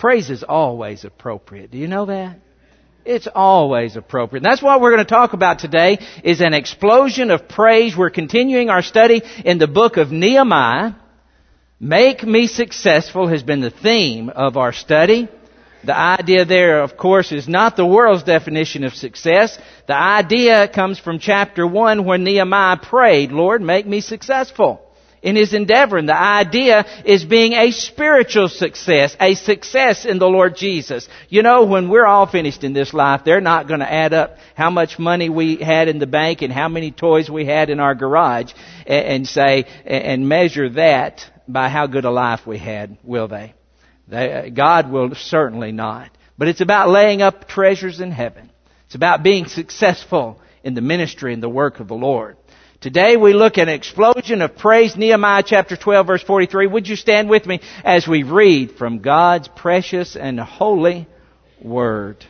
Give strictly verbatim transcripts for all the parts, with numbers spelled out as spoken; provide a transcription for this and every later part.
Praise is always appropriate. Do you know that? It's always appropriate. And that's what we're going to talk about today, is an explosion of praise. We're continuing our study in the book of Nehemiah. Make me successful has been the theme of our study. The idea there, of course, is not the world's definition of success. The idea comes from chapter one, when Nehemiah prayed, Lord, make me successful in his endeavor. And the idea is being a spiritual success, a success in the Lord Jesus. You know, when we're all finished in this life, they're not going to add up how much money we had in the bank and how many toys we had in our garage and say, and measure that by how good a life we had, will they? They, God will certainly not. But it's about laying up treasures in heaven. It's about being successful in the ministry and the work of the Lord. Today we look at an explosion of praise. Nehemiah chapter twelve verse forty-three. Would you stand with me as we read from God's precious and holy Word?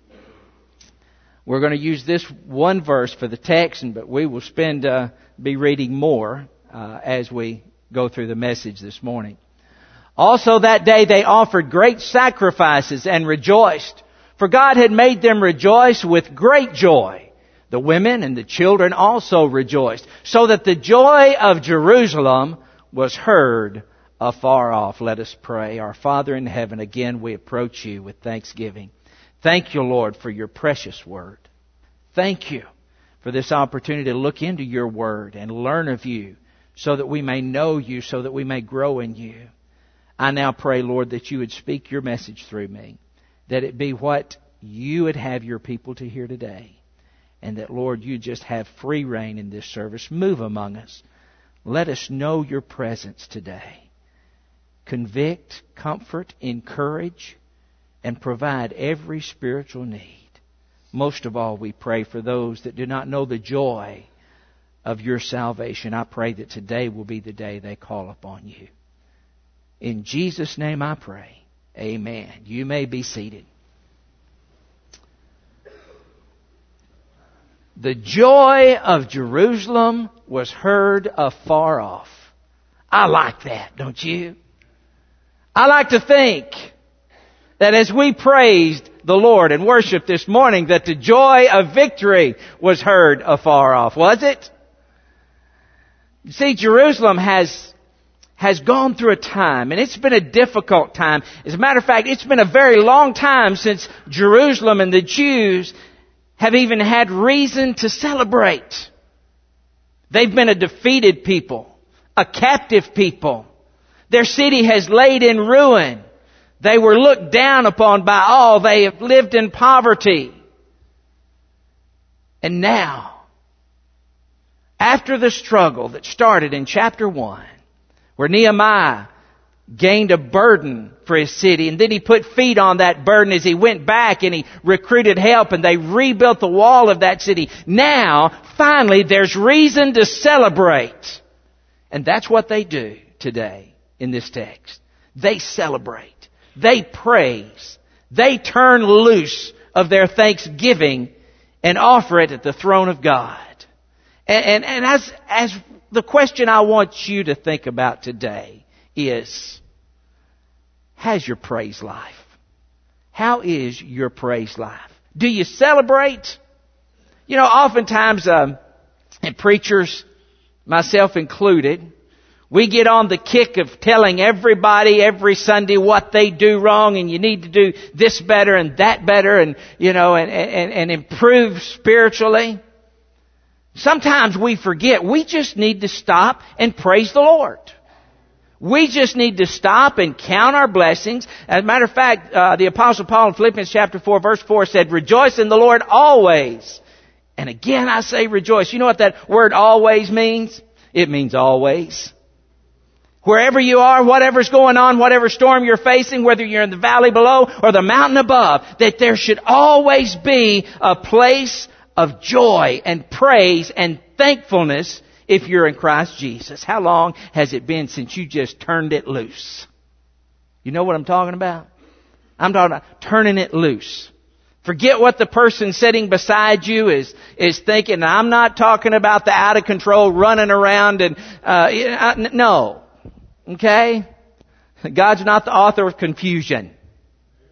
We're going to use this one verse for the text, but we will spend, uh, be reading more uh, as we go through the message this morning. Also that day they offered great sacrifices and rejoiced, for God had made them rejoice with great joy. The women and the children also rejoiced, so that the joy of Jerusalem was heard afar off. Let us pray. Our Father in heaven, again we approach you with thanksgiving. Thank you, Lord, for your precious Word. Thank you for this opportunity to look into your Word and learn of you, so that we may know you, so that we may grow in you. I now pray, Lord, that you would speak your message through me, that it be what you would have your people to hear today, and that, Lord, you just have free reign in this service. Move among us. Let us know your presence today. Convict, comfort, encourage, and provide every spiritual need. Most of all, we pray for those that do not know the joy of your salvation. I pray that today will be the day they call upon you. In Jesus' name I pray. Amen. You may be seated. The joy of Jerusalem was heard afar off. I like that, don't you? I like to think that as we praised the Lord and worshiped this morning, that the joy of victory was heard afar off. Was it? You see, Jerusalem has has gone through a time, and it's been a difficult time. As a matter of fact, it's been a very long time since Jerusalem and the Jews have even had reason to celebrate. They've been a defeated people, a captive people. Their city has laid in ruin. They were looked down upon by all. They have lived in poverty. And now, after the struggle that started in chapter one, where Nehemiah gained a burden for his city, and then he put feet on that burden as he went back and he recruited help, and they rebuilt the wall of that city. Now, finally, there's reason to celebrate. And that's what they do today in this text. They celebrate. They praise. They turn loose of their thanksgiving and offer it at the throne of God. And, and, and as, as the question I want you to think about today is, how's your praise life? How is your praise life? Do you celebrate? You know, oftentimes, um, and preachers, myself included, we get on the kick of telling everybody every Sunday what they do wrong, and you need to do this better and that better, and, you know, and, and, and improve spiritually. Sometimes we forget we just need to stop and praise the Lord. We just need to stop and count our blessings. As a matter of fact, uh, the Apostle Paul in Philippians chapter four verse four said, rejoice in the Lord always. And again I say rejoice. You know what that word always means? It means always. Wherever you are, whatever's going on, whatever storm you're facing, whether you're in the valley below or the mountain above, that there should always be a place of joy and praise and thankfulness if you're in Christ Jesus. How long has it been since you just turned it loose? You know what I'm talking about? I'm talking about turning it loose. Forget what the person sitting beside you is is thinking. I'm not talking about the out of control running around and uh no. Okay? God's not the author of confusion.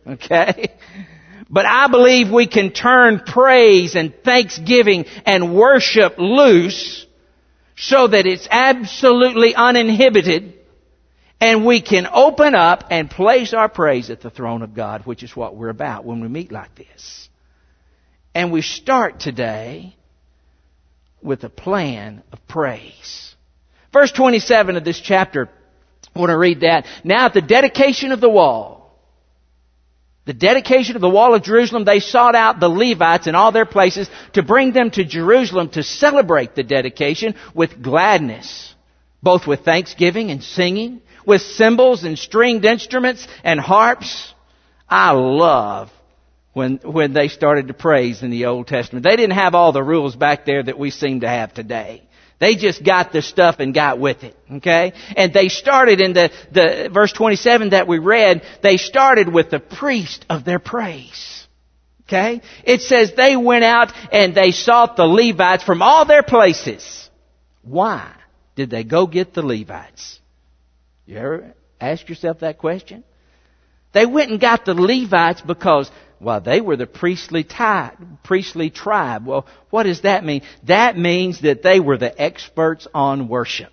Okay? But I believe we can turn praise and thanksgiving and worship loose so that it's absolutely uninhibited, and we can open up and place our praise at the throne of God, which is what we're about when we meet like this. And we start today with a plan of praise. Verse twenty-seven of this chapter, I want to read that. Now at the dedication of the wall, the dedication of the wall of Jerusalem, they sought out the Levites in all their places to bring them to Jerusalem to celebrate the dedication with gladness, both with thanksgiving and singing, with cymbals and stringed instruments and harps. I love when when they started to praise in the Old Testament. They didn't have all the rules back there that we seem to have today. They just got the stuff and got with it, okay? And they started in the, the verse twenty-seven that we read, they started with the priest of their praise, okay? It says they went out and they sought the Levites from all their places. Why did they go get the Levites? You ever ask yourself that question? They went and got the Levites because, well, they were the priestly tribe, priestly tribe. Well, what does that mean? That means that they were the experts on worship.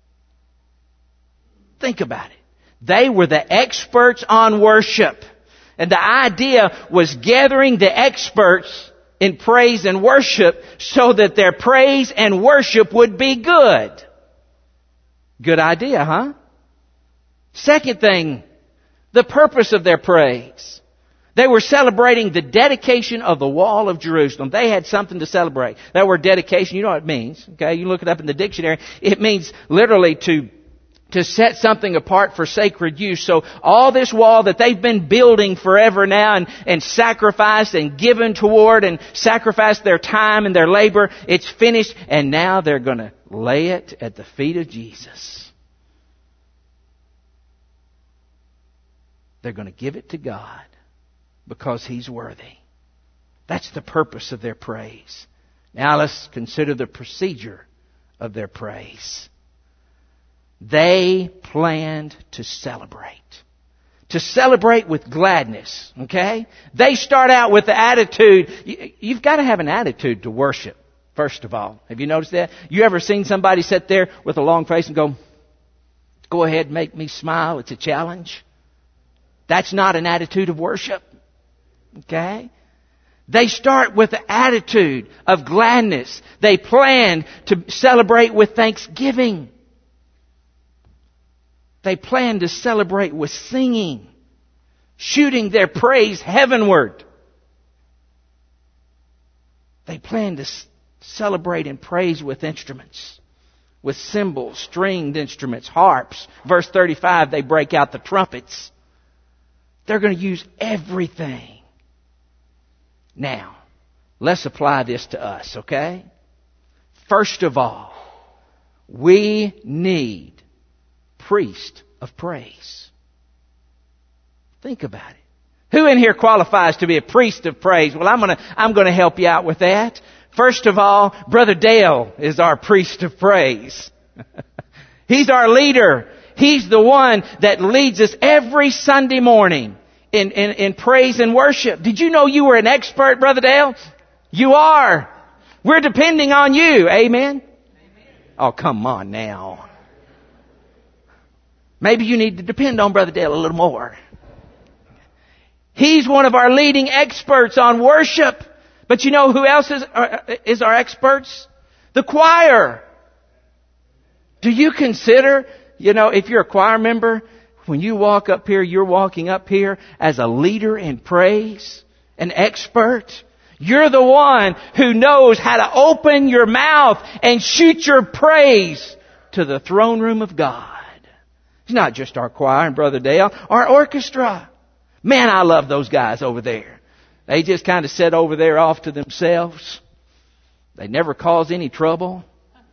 Think about it. They were the experts on worship. And the idea was gathering the experts in praise and worship so that their praise and worship would be good. Good idea, huh? Second thing, the purpose of their praise. They were celebrating the dedication of the wall of Jerusalem. They had something to celebrate. That word dedication, you know what it means. Okay, you look it up in the dictionary. It means literally to to set something apart for sacred use. So all this wall that they've been building forever now and, and sacrificed and given toward and sacrificed their time and their labor, it's finished, and now they're going to lay it at the feet of Jesus. They're going to give it to God because He's worthy. That's the purpose of their praise. Now let's consider the procedure of their praise. They planned to celebrate. To celebrate with gladness, okay? They start out with the attitude. You've got to have an attitude to worship, first of all. Have you noticed that? You ever seen somebody sit there with a long face and go, go ahead, make me smile, it's a challenge? That's not an attitude of worship. Okay? They start with the attitude of gladness. They plan to celebrate with thanksgiving. They plan to celebrate with singing, shooting their praise heavenward. They plan to celebrate and praise with instruments, with cymbals, stringed instruments, harps. Verse thirty-five, they break out the trumpets. They're going to use everything. Now, let's apply this to us, okay? First of all, we need priest of praise. Think about it. Who in here qualifies to be a priest of praise? Well, I'm going to I'm going to help you out with that. First of all, Brother Dale is our priest of praise. He's our leader. He's the one that leads us every Sunday morning in, in, in praise and worship. Did you know you were an expert, Brother Dale? You are. We're depending on you. Amen? Amen. Oh, come on now. Maybe you need to depend on Brother Dale a little more. He's one of our leading experts on worship. But you know who else is, uh, is our experts? The choir. Do you consider, you know, if you're a choir member, when you walk up here, you're walking up here as a leader in praise, an expert. You're the one who knows how to open your mouth and shoot your praise to the throne room of God. It's not just our choir and Brother Dale, our orchestra. Man, I love those guys over there. They just kind of sit over there off to themselves. They never cause any trouble.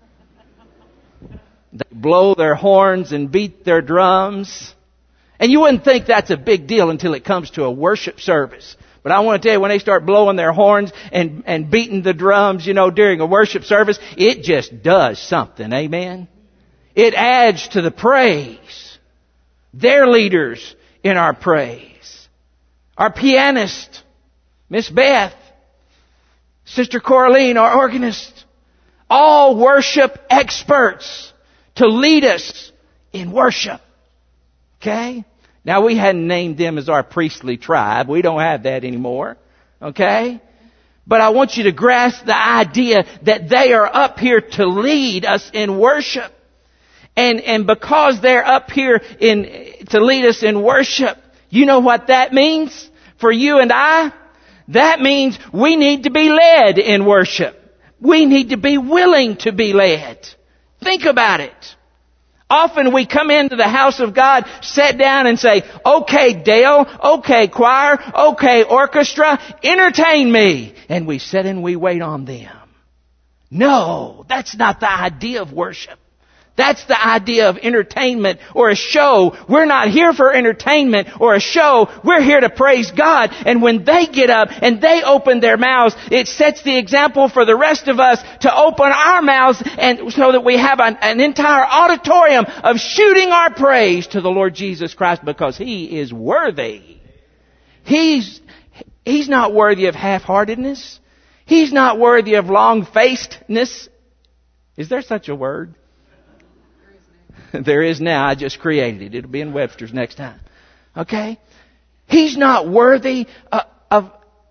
They blow their horns and beat their drums. And you wouldn't think that's a big deal until it comes to a worship service. But I want to tell you, when they start blowing their horns and, and beating the drums, you know, during a worship service, it just does something. Amen? It adds to the praise. They're leaders in our praise. our pianist, Miss Beth, Sister Coraline, our organist, all worship experts to lead us in worship. Okay? Now, we hadn't named them as our priestly tribe. We don't have that anymore. Okay? But I want you to grasp the idea that they are up here to lead us in worship. And, and because they're up here in, to lead us in worship, you know what that means for you and I? That means we need to be led in worship. We need to be willing to be led. Think about it. Often we come into the house of God, sit down and say, okay, Dale, okay, choir, okay, orchestra, entertain me. And we sit and we wait on them. No, that's not the idea of worship. That's the idea of entertainment or a show. We're not here for entertainment or a show. We're here to praise God. And when they get up and they open their mouths, it sets the example for the rest of us to open our mouths, and so that we have an, an entire auditorium of shooting our praise to the Lord Jesus Christ, because He is worthy. He's, He's not worthy of half-heartedness. He's not worthy of long-facedness. Is there such a word? There is now. I just created it. It'll be in Webster's next time. Okay? He's not worthy of, of,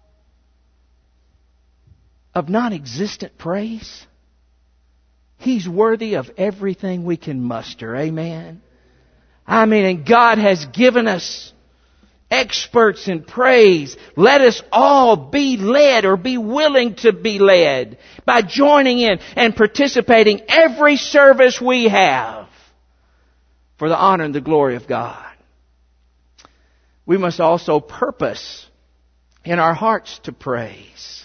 of non-existent praise. He's worthy of everything we can muster. Amen? I mean, and God has given us experts in praise. Let us all be led, or be willing to be led, by joining in and participating every service we have, for the honor and the glory of God. We must also purpose in our hearts to praise.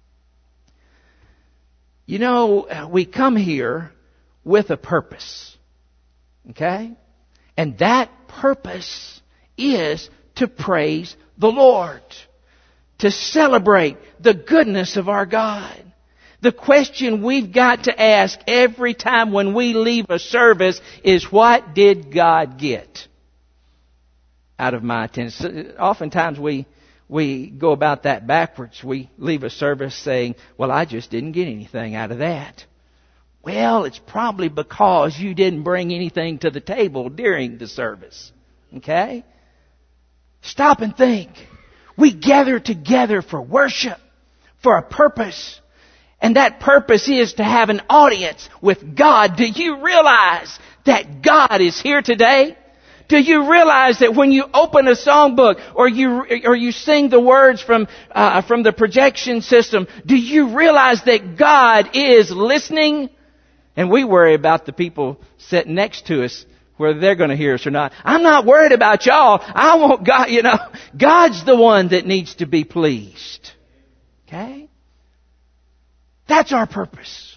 You know, we come here with a purpose. Okay? And that purpose is to praise the Lord, to celebrate the goodness of our God. The question we've got to ask every time when we leave a service is, what did God get out of my attendance? Oftentimes we we go about that backwards. We leave a service saying, well, I just didn't get anything out of that. Well, it's probably because you didn't bring anything to the table during the service. Okay? Stop and think. We gather together for worship, for a purpose. And that purpose is to have an audience with God. Do you realize that God is here today? Do you realize that when you open a songbook, or you or you sing the words from uh, from the projection system, do you realize that God is listening? And we worry about the people sitting next to us, whether they're going to hear us or not. I'm not worried about y'all. I want God, you know, God's the one that needs to be pleased. Okay? That's our purpose.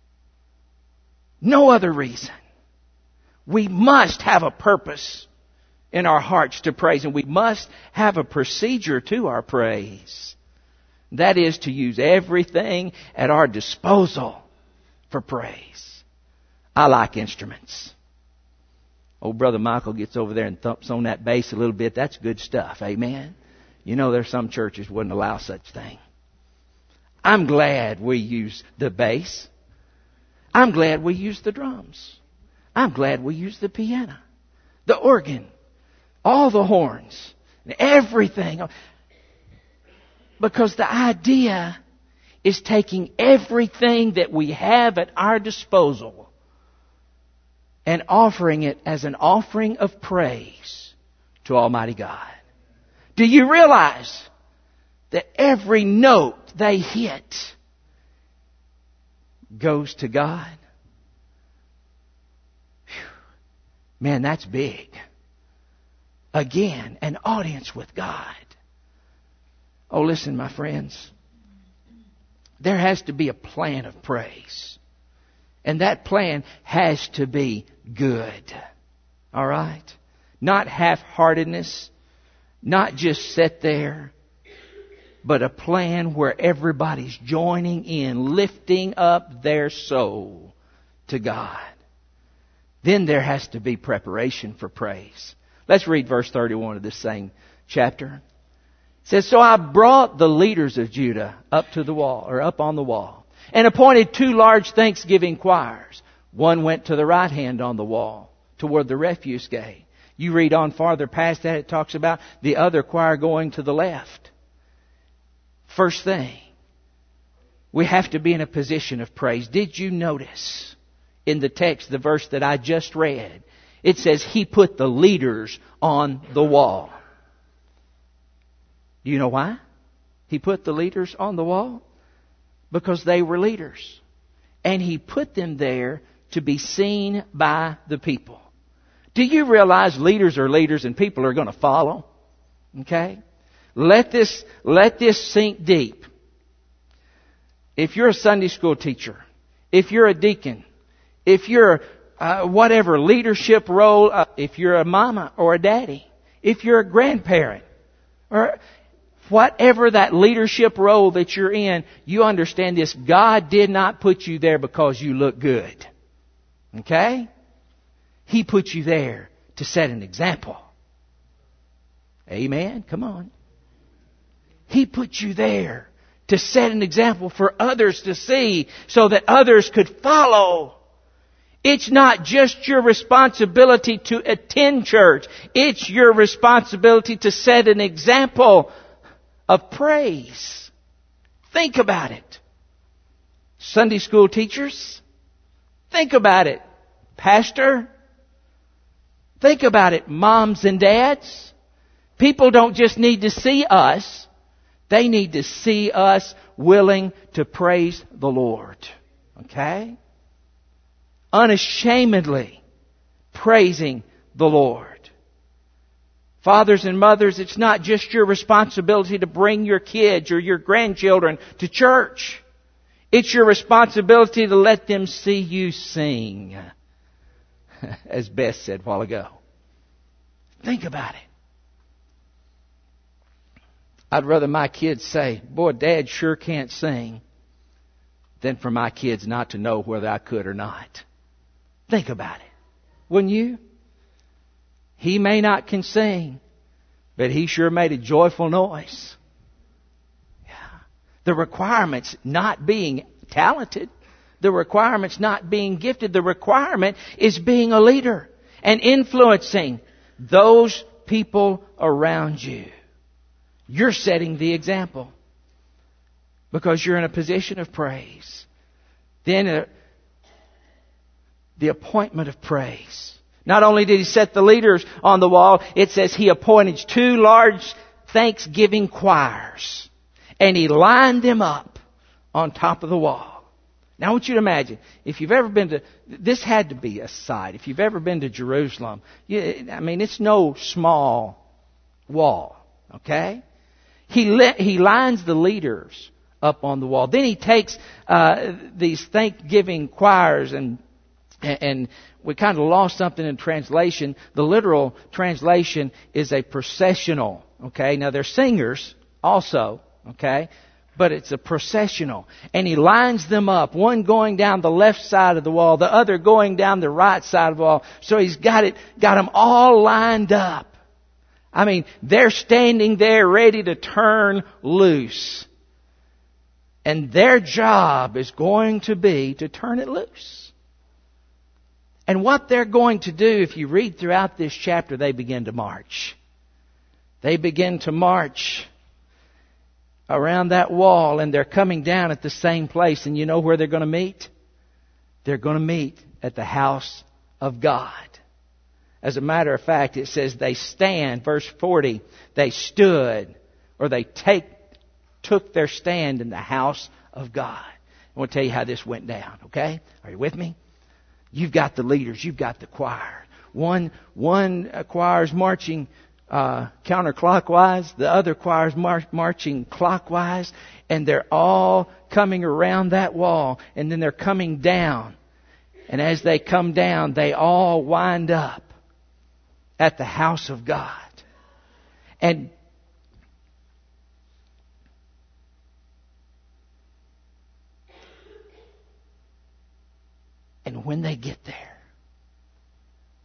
No other reason. We must have a purpose in our hearts to praise, and we must have a procedure to our praise. That is to use everything at our disposal for praise. I like instruments. Old Brother Michael gets over there and thumps on that bass a little bit. That's good stuff. Amen. You know, there's some churches wouldn't allow such thing. I'm glad we use the bass. I'm glad we use the drums. I'm glad we use the piano, the organ, all the horns, and everything. Because the idea is taking everything that we have at our disposal and offering it as an offering of praise to Almighty God. Do you realize that every note they hit goes to God? Whew. Man, that's big. Again, an audience with God. Oh, listen, my friends. There has to be a plan of praise. And that plan has to be good. All right? Not half-heartedness. Not just sit there. But a plan where everybody's joining in, lifting up their soul to God. Then there has to be preparation for praise. Let's read verse thirty-one of this same chapter. It says, so I brought the leaders of Judah up to the wall, or up on the wall, and appointed two large thanksgiving choirs. One went to the right hand on the wall, toward the refuse gate. You read on farther past that, it talks about the other choir going to the left. First thing, we have to be in a position of praise. Did you notice in the text, the verse that I just read, it says He put the leaders on the wall. Do you know why He put the leaders on the wall? Because they were leaders. And He put them there to be seen by the people. Do you realize leaders are leaders and people are going to follow? Okay? Let this, let this sink deep. If you're a Sunday school teacher, if you're a deacon, if you're uh, whatever leadership role, uh, if you're a mama or a daddy, if you're a grandparent, or whatever that leadership role that you're in, you understand this. God did not put you there because you look good. Okay? He put you there to set an example. Amen? Come on. He put you there to set an example for others to see so that others could follow. It's not just your responsibility to attend church. It's your responsibility to set an example of praise. Think about it. Sunday school teachers, think about it. Pastor, think about it. Moms and dads, people don't just need to see us. They need to see us willing to praise the Lord. Okay? Unashamedly praising the Lord. Fathers and mothers, it's not just your responsibility to bring your kids or your grandchildren to church. It's your responsibility to let them see you sing. As Beth said a while ago. Think about it. I'd rather my kids say, boy, Dad sure can't sing, than for my kids not to know whether I could or not. Think about it. Wouldn't you? He may not can sing, but he sure made a joyful noise. Yeah. The requirement's not being talented. The requirement's not being gifted. The requirement is being a leader and influencing those people around you. You're setting the example because you're in a position of praise. Then uh, the appointment of praise. Not only did He set the leaders on the wall, it says He appointed two large thanksgiving choirs. And He lined them up on top of the wall. Now I want you to imagine, if you've ever been to, this had to be a sight. If you've ever been to Jerusalem, you, I mean, it's no small wall. Okay? He let, he lines the leaders up on the wall. Then He takes uh, these thanksgiving choirs and and we kind of lost something in translation. The literal translation is a processional. Okay, now they're singers also. Okay, but it's a processional, and He lines them up. One going down the left side of the wall, the other going down the right side of the wall. So He's got it, got them all lined up. I mean, they're standing there ready to turn loose. And their job is going to be to turn it loose. And what they're going to do, if you read throughout this chapter, they begin to march. They begin to march around that wall, and they're coming down at the same place. And you know where they're going to meet? They're going to meet at the house of God. As a matter of fact, it says they stand, verse forty, they stood, or they take, took their stand in the house of God. I want to tell you how this went down, okay? Are you with me? You've got the leaders, you've got the choir. One, one choir is marching uh, counterclockwise, the other choir is mar- marching clockwise, and they're all coming around that wall, and then they're coming down. And as they come down, they all wind up at the house of God. And and when they get there,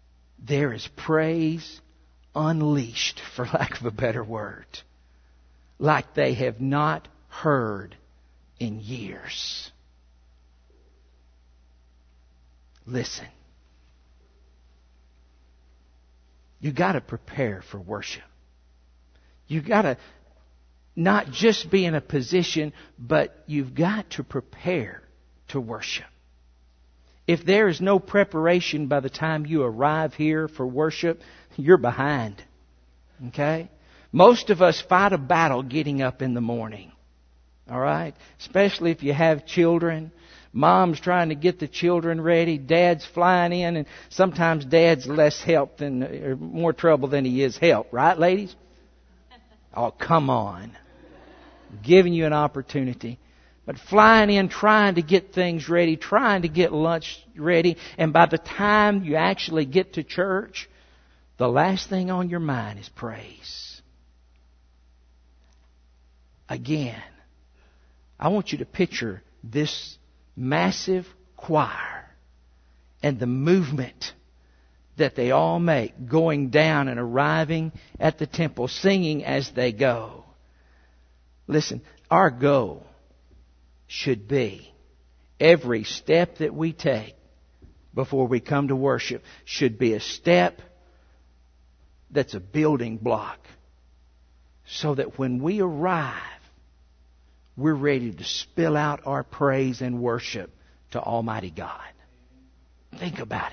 there is praise unleashed, for lack of a better word. like they have not heard in years. Listen. You got to prepare for worship. You got to not just be in a position, but you've got to prepare to worship. If there is no preparation by the time you arrive here for worship, you're behind. Okay? Most of us fight a battle getting up in the morning. All right? Especially if you have children. Mom's trying to get the children ready. Dad's flying in. And sometimes Dad's less help than, or more trouble than he is help. Right, ladies? Oh, come on. I'm giving you an opportunity. But flying in, trying to get things ready, trying to get lunch ready. And by the time you actually get to church, the last thing on your mind is praise. Again, I want you to picture this massive choir and the movement that they all make going down and arriving at the temple, singing as they go. Listen, our goal should be every step that we take before we come to worship should be a step that's a building block so that when we arrive, we're ready to spill out our praise and worship to Almighty God. Think about it.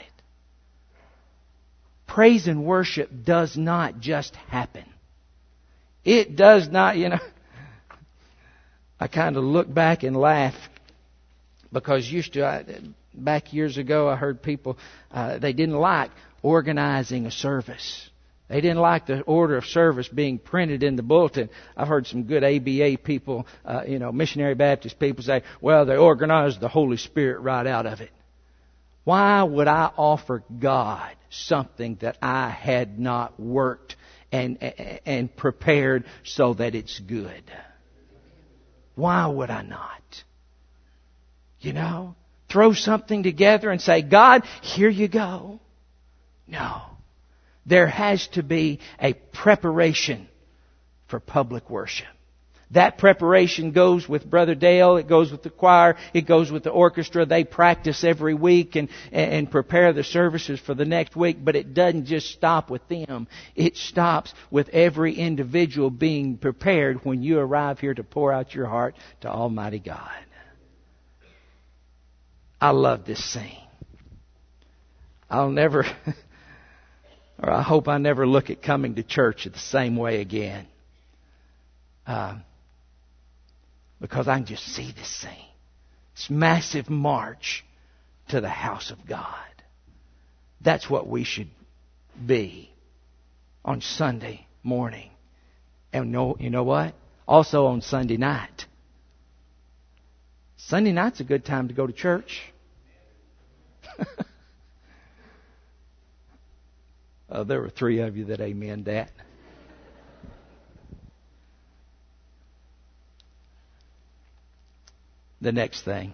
Praise and worship does not just happen. It does not, you know. I kind of look back and laugh because used to, I, back years ago, I heard people, uh, they didn't like organizing a service. They didn't like the order of service being printed in the bulletin. I've heard some good A B A people, uh, you know, missionary Baptist people say, well, they organized the Holy Spirit right out of it. Why would I offer God something that I had not worked and, and prepared so that it's good? Why would I not? You know, throw something together and say, God, here you go. No. There has to be a preparation for public worship. That preparation goes with Brother Dale. It goes with the choir. It goes with the orchestra. They practice every week and, and prepare the services for the next week. But it doesn't just stop with them. It stops with every individual being prepared when you arrive here to pour out your heart to Almighty God. I love this scene. I'll never, or I hope I never look at coming to church the same way again. Uh, Because I can just see this scene. This massive march to the house of God. That's what we should be on Sunday morning. And know, you know what? Also on Sunday night. Sunday night's a good time to go to church. uh, there were three of you that amened that. The next thing,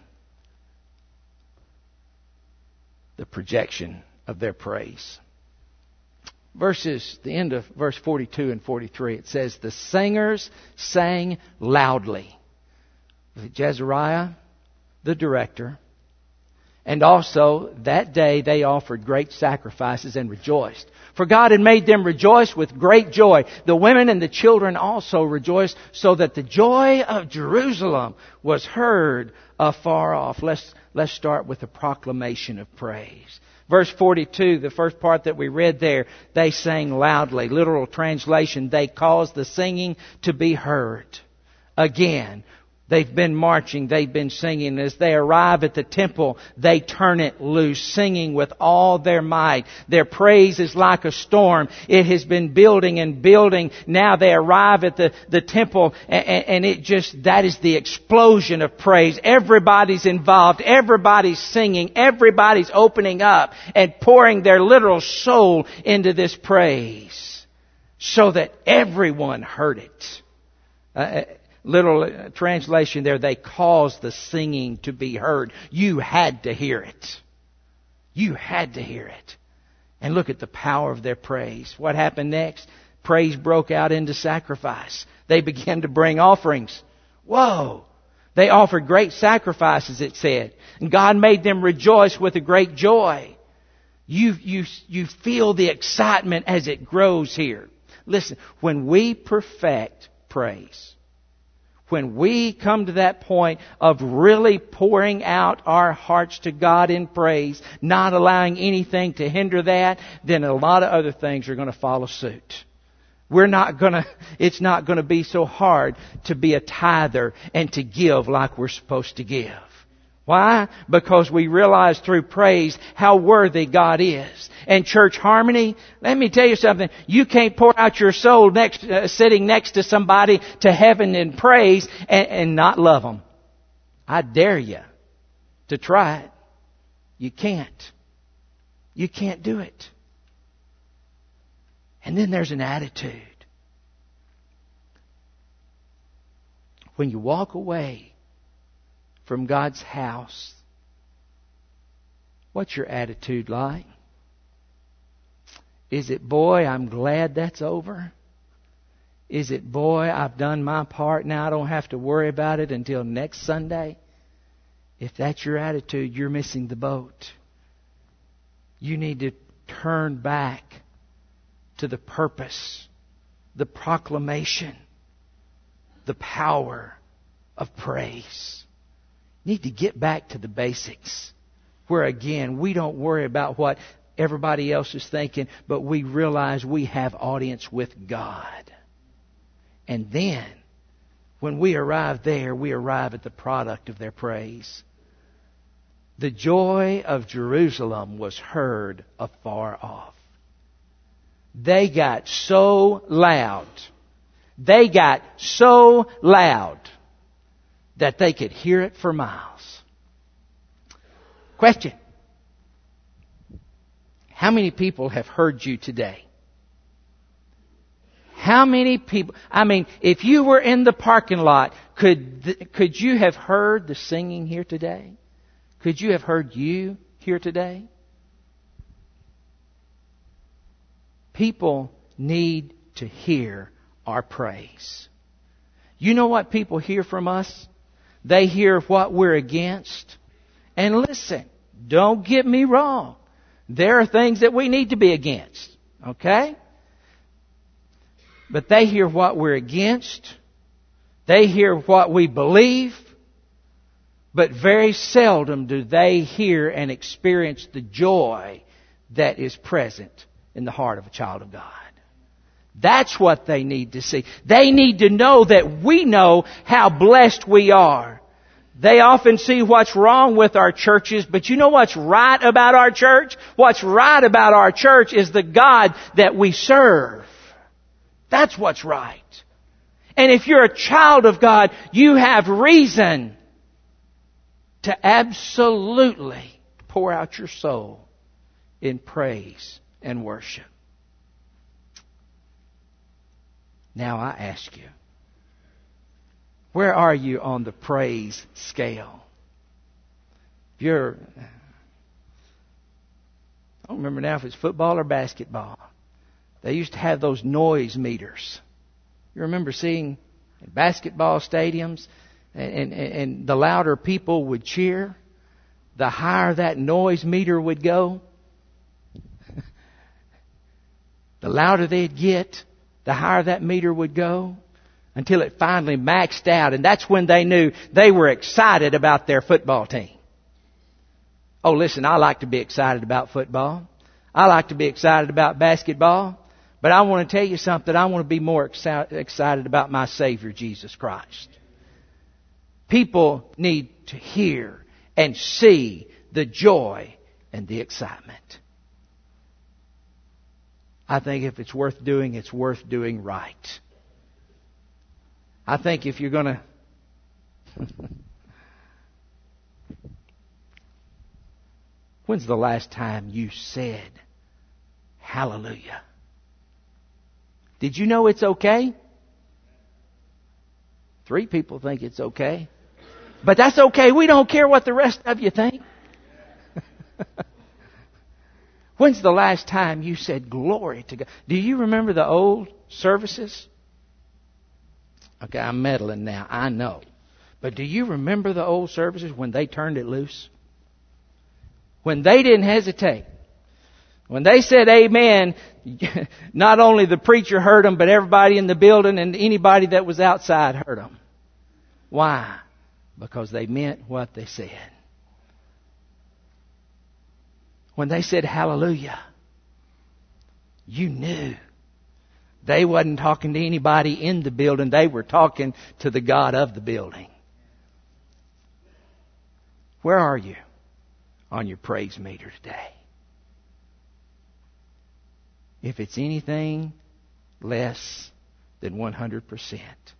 the projection of their praise. Verses, the end of verse forty-two and forty-three, it says, the singers sang loudly. Jezariah, the director, and also that day they offered great sacrifices and rejoiced. For God had made them rejoice with great joy. The women and the children also rejoiced, so that the joy of Jerusalem was heard afar off. Let's, let's start with a proclamation of praise. Verse forty-two, the first part that we read there, they sang loudly. Literal translation, they caused the singing to be heard. Again, they've been marching, they've been singing. As they arrive at the temple, they turn it loose, singing with all their might. Their praise is like a storm. It has been building and building. Now they arrive at the, the temple, and, and it just, that is the explosion of praise. Everybody's involved. Everybody's singing. Everybody's opening up and pouring their literal soul into this praise so that everyone heard it. Uh, Literal translation there, they caused the singing to be heard. You had to hear it. You had to hear it. And look at the power of their praise. What happened next? praise broke out into sacrifice. They began to bring offerings. Whoa! They offered great sacrifices, it said. And God made them rejoice with a great joy. You, you, you feel the excitement as it grows here. Listen, when we perfect praise, when we come to that point of really pouring out our hearts to God in praise, not allowing anything to hinder that, then a lot of other things are going to follow suit. We're not going to, it's not going to be so hard to be a tither and to give like we're supposed to give. Why? Because we realize through praise how worthy God is. And church harmony, let me tell you something. You can't pour out your soul next, uh, sitting next to somebody to heaven in praise and, and not love them. I dare you to try it. You can't. You can't do it. And then there's an attitude. When you walk away from God's house, what's your attitude like? Is it, boy, I'm glad that's over? Is it, boy, I've done my part, now I don't have to worry about it until next Sunday? If that's your attitude, you're missing the boat. You need to turn back to the purpose, the proclamation, the power of praise. You need to get back to the basics, where again, we don't worry about what everybody else is thinking, but we realize we have audience with God. And then, when we arrive there, we arrive at the product of their praise. The joy of Jerusalem was heard afar off. They got so loud. They got so loud that they could hear it for miles. Question. How many people have heard you today? How many people, I mean, if you were in the parking lot, could, could you have heard the singing here today? Could you have heard you here today? People need to hear our praise. You know what people hear from us? They hear what we're against. And listen, don't get me wrong. There are things that we need to be against. Okay? But they hear what we're against. They hear what we believe. But very seldom do they hear and experience the joy that is present in the heart of a child of God. That's what they need to see. They need to know that we know how blessed we are. They often see what's wrong with our churches, but you know what's right about our church? What's right about our church is the God that we serve. That's what's right. And if you're a child of God, you have reason to absolutely pour out your soul in praise and worship. Now I ask you, where are you on the praise scale? If you're, I don't remember now if it's football or basketball. They used to have those noise meters. You remember seeing in basketball stadiums, and, and, and the louder people would cheer, the higher that noise meter would go. The louder they'd get, the higher that meter would go, until it finally maxed out. And that's when they knew they were excited about their football team. Oh, listen, I like to be excited about football. I like to be excited about basketball. But I want to tell you something. I want to be more exci- excited about my Savior, Jesus Christ. People need to hear and see the joy and the excitement. I think if it's worth doing, it's worth doing right. I think if you're going to... When's the last time you said, hallelujah? Did you know it's okay? Three people think it's okay. But that's okay. We don't care what the rest of you think. When's the last time you said glory to God? Do you remember the old services? Okay, I'm meddling now, I know. But do you remember the old services when they turned it loose? When they didn't hesitate. When they said amen, not only the preacher heard them, but everybody in the building and anybody that was outside heard them. Why? Because they meant what they said. When they said hallelujah, you knew they wasn't talking to anybody in the building. They were talking to the God of the building. Where are you on your praise meter today? If it's anything less than one hundred percent,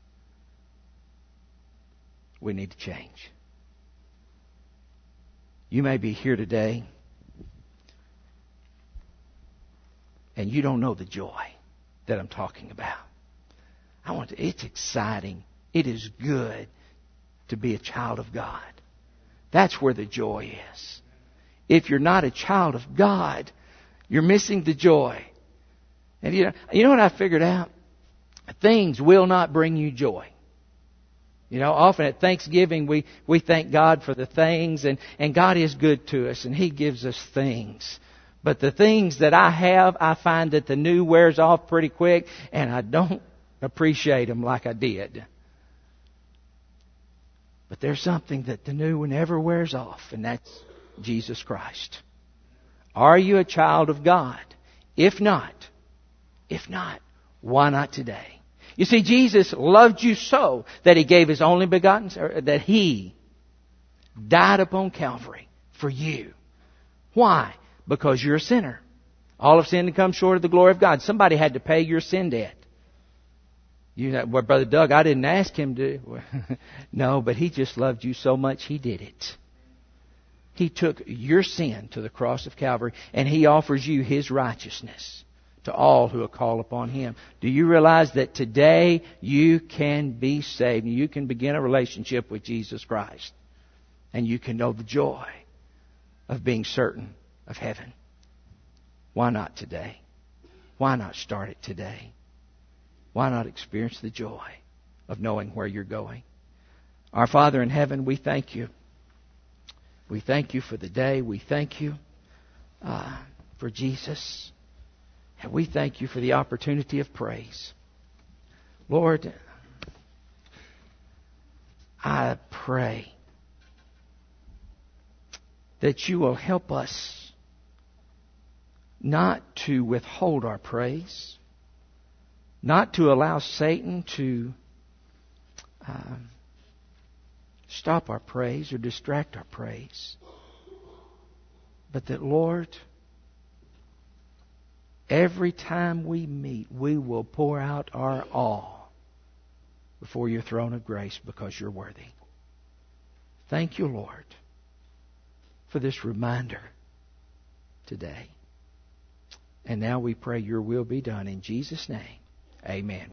we need to change. You may be here today and you don't know the joy that I'm talking about. I want to, it's exciting. It is good to be a child of God. That's where the joy is. If you're not a child of God, you're missing the joy. And you know, you know what I figured out? Things will not bring you joy. You know, often at Thanksgiving we, we thank God for the things, and, and God is good to us and He gives us things. But the things that I have, I find that the new wears off pretty quick, and I don't appreciate them like I did. But there's something that the new never wears off, and that's Jesus Christ. Are you a child of God? If not, if not, why not today? You see, Jesus loved you so that He gave His only begotten, or that He died upon Calvary for you. Why? Because you're a sinner. All have sinned and come short of the glory of God. Somebody had to pay your sin debt. You know, well, Brother Doug, I didn't ask him to. No, but He just loved you so much, He did it. He took your sin to the cross of Calvary, and He offers you His righteousness to all who will call upon Him. Do you realize that today you can be saved, and you can begin a relationship with Jesus Christ, and you can know the joy of being certain of heaven? Why not today? Why not start it today? Why not experience the joy of knowing where you're going? Our Father in heaven, we thank You. We thank You for the day. We thank You uh, for Jesus. And we thank You for the opportunity of praise. Lord, I pray that You will help us not to withhold our praise, not to allow Satan to uh, stop our praise or distract our praise, but that, Lord, every time we meet, we will pour out our all before Your throne of grace because You're worthy. Thank You, Lord, for this reminder today. And now we pray Your will be done in Jesus' name. Amen.